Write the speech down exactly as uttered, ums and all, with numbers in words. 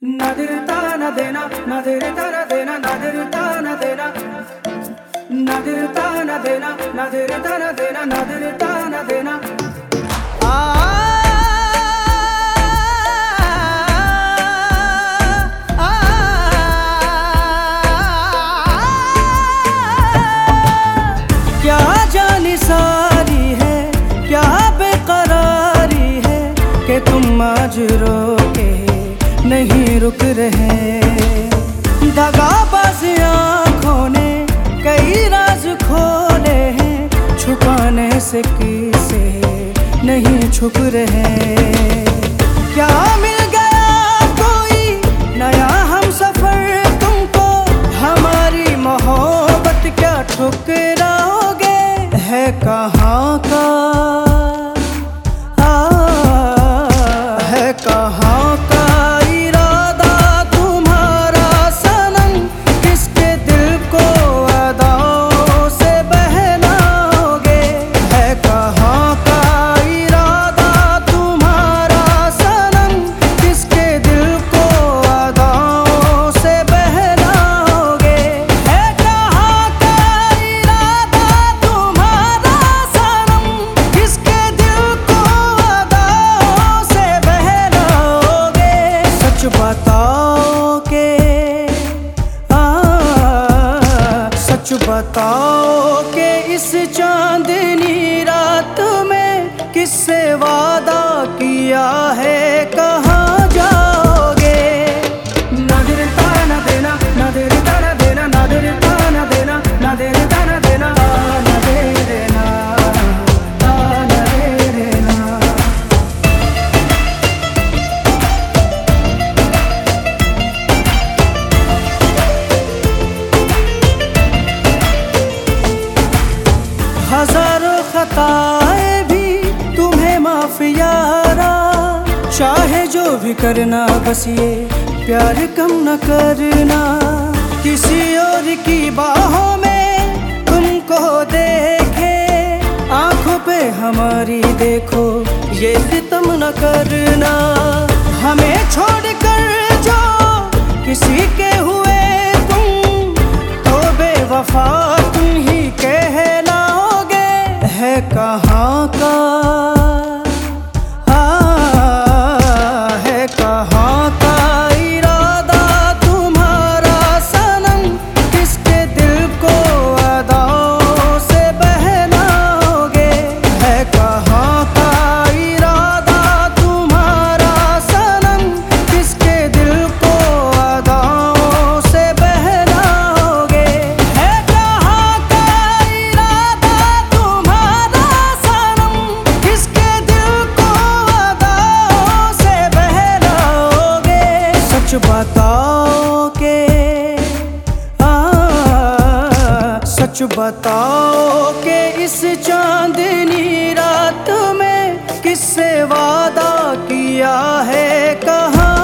नादिरता न देना नादिरता न देना नादिरता न देना नादिरता न देना नादिरता न देना नादिरता न देना क्या जानी सारी है क्या बेकरारी है कि तुम आज रोके नहीं रुक रहे। दगाबाज आँखों ने कई राज खोले हैं, छुपाने से किसे नहीं छुप रहे। क्या मिल गया कोई नया हम सफर तुमको, हमारी मोहब्बत क्या ठुकराओगे। है कहाँ का आ, है कहाँ का बताओ के आ, सच बताओ के इस चांदनी रात में किससे वादा किया है, कहाँ जाओगे। नादिरता न देना नादिरता न देना नादिरता न देना नादिरता न देना न दे देना न दे देना। हजारों खताएं भी तुम्हें माफ यारा, चाहे जो भी करना बस ये प्यार कम न करना। किसी और की बाहों में तुमको देखे, आंखों पे हमारी देखो ये सितम न करना। हमें छोड़कर जो किसी के हुए तुम, तो बेवफा तुम ही कहलाओगे। है कहाँ का आ, है कहाँ का इरादा तुम्हारा सनम, किसके दिल को अदाओं से बहलाओगे। है कहाँ का इरादा तुम्हारा सनम, किसके दिल को अदाओं से बहलाओगे। है कहाँ का इरादा तुम्हारा सनम, किसके दिल को अदाओं से बहलाओगे। सच बताओ के आ, सच बताओ के इस चांदनी रात में किससे वादा किया है, कहाँ